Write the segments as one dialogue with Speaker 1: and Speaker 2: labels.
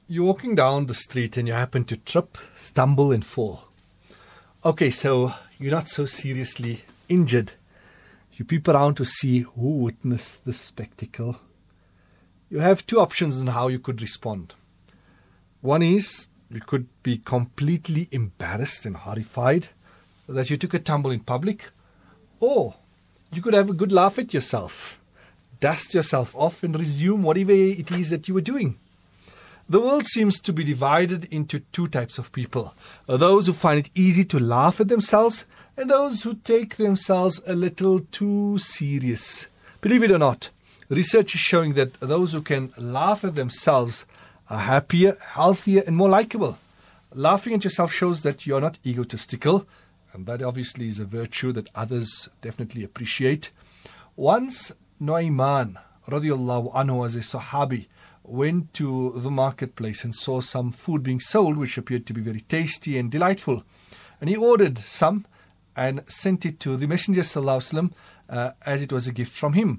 Speaker 1: You're walking down the street and you happen to trip, stumble and fall. Okay, so you're not so seriously injured. You peep around to see who witnessed this spectacle. You have two options on how you could respond. One is you could be completely embarrassed and horrified that you took a tumble in public, or you could have a good laugh at yourself, dust yourself off and resume whatever it is that you were doing. The world seems to be divided into two types of people. Those who find it easy to laugh at themselves and those who take themselves a little too serious. Believe it or not, research is showing that those who can laugh at themselves are happier, healthier and more likable. Laughing at yourself shows that you are not egotistical, and that obviously is a virtue that others definitely appreciate. Once Nu'ayman radiallahu anhu, as a Sahabi, went to the marketplace and saw some food being sold which appeared to be very tasty and delightful. And he ordered some and sent it to the Messenger sallallahu alaihi wasallam as it was a gift from him.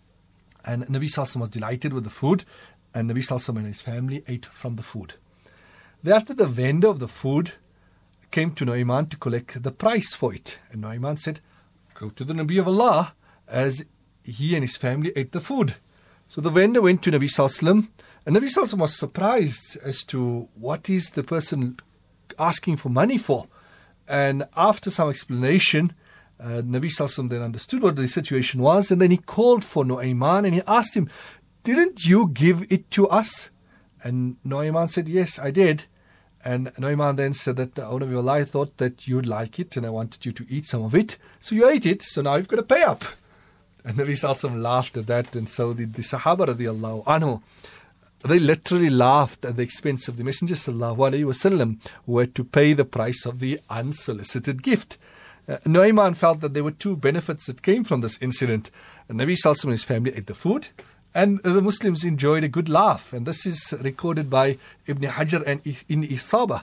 Speaker 1: And Nabi sallallahu alaihi wasallam was delighted with the food, and Nabi sallallahu alaihi wasallam and his family ate from the food. Thereafter the vendor of the food came to Nu'ayman to collect the price for it. And Nu'ayman said, "Go to the Nabi of Allah," as he and his family ate the food. So the vendor went to Nabi sallallahu alaihi wasallam, and Nabi sallallahu alaihi wasallam was surprised as to what is the person asking for money for. And after some explanation, Nabi sallallahu alaihi wasallam then understood what the situation was, and then he called for Nu'ayman and he asked him, "Didn't you give it to us?" And Nu'ayman said, "Yes, I did." And Nu'ayman then said that, "Oh, Nabi Allah, I thought that you'd like it and I wanted you to eat some of it. So you ate it, so now you've got to pay up." And Nabi sallallahu alaihi wasallam laughed at that, and so the Sahaba radiallahu anhu, they literally laughed at the expense of the Messenger sallallahu alaihi wasallam, who had to pay the price of the unsolicited gift. Nu'ayman felt that there were two benefits that came from this incident. And Nabi sallallahu alaihi wasallam and his family ate the food, and the Muslims enjoyed a good laugh. And this is recorded by Ibn Hajar and in Isaba.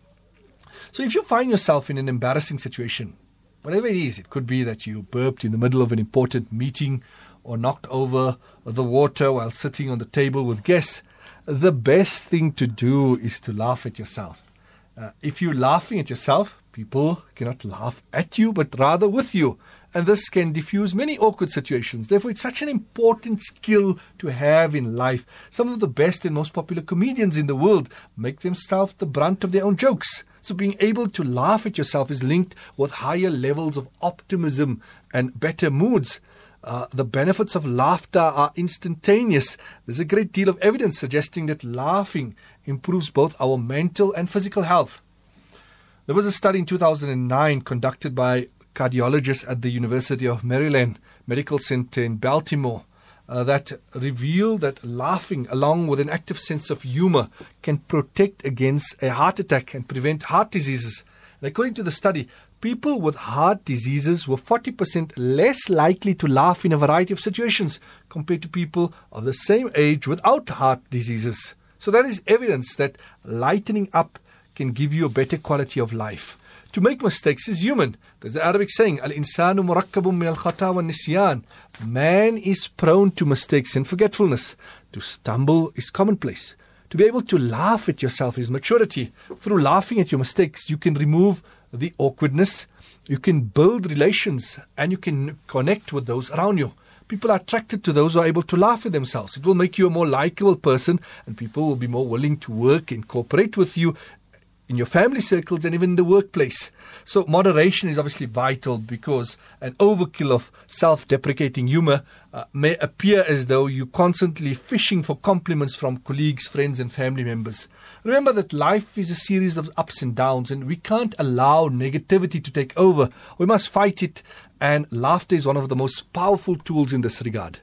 Speaker 1: So if you find yourself in an embarrassing situation, whatever it is, it could be that you burped in the middle of an important meeting or knocked over the water while sitting on the table with guests, the best thing to do is to laugh at yourself. If you're laughing at yourself, people cannot laugh at you, but rather with you. And this can diffuse many awkward situations. Therefore, it's such an important skill to have in life. Some of the best and most popular comedians in the world make themselves the brunt of their own jokes. So being able to laugh at yourself is linked with higher levels of optimism and better moods. The benefits of laughter are instantaneous. There's a great deal of evidence suggesting that laughing improves both our mental and physical health. There was a study in 2009 conducted by cardiologists at the University of Maryland Medical Center in Baltimore that revealed that laughing, along with an active sense of humor, can protect against a heart attack and prevent heart diseases. And according to the study, people with heart diseases were 40% less likely to laugh in a variety of situations compared to people of the same age without heart diseases. So that is evidence that lightening up can give you a better quality of life. To make mistakes is human. There's the Arabic saying, "Al-insanu murakkabun min al-khata wa nisyan." Man is prone to mistakes and forgetfulness. To stumble is commonplace. To be able to laugh at yourself is maturity. Through laughing at your mistakes, you can remove the awkwardness, you can build relations, and you can connect with those around you. People are attracted to those who are able to laugh at themselves. It will make you a more likable person, and people will be more willing to work and cooperate with you in your family circles and even in the workplace. So moderation is obviously vital, because an overkill of self-deprecating humor may appear as though you're constantly fishing for compliments from colleagues, friends and family members. Remember that life is a series of ups and downs, and we can't allow negativity to take over. We must fight it, and laughter is one of the most powerful tools in this regard.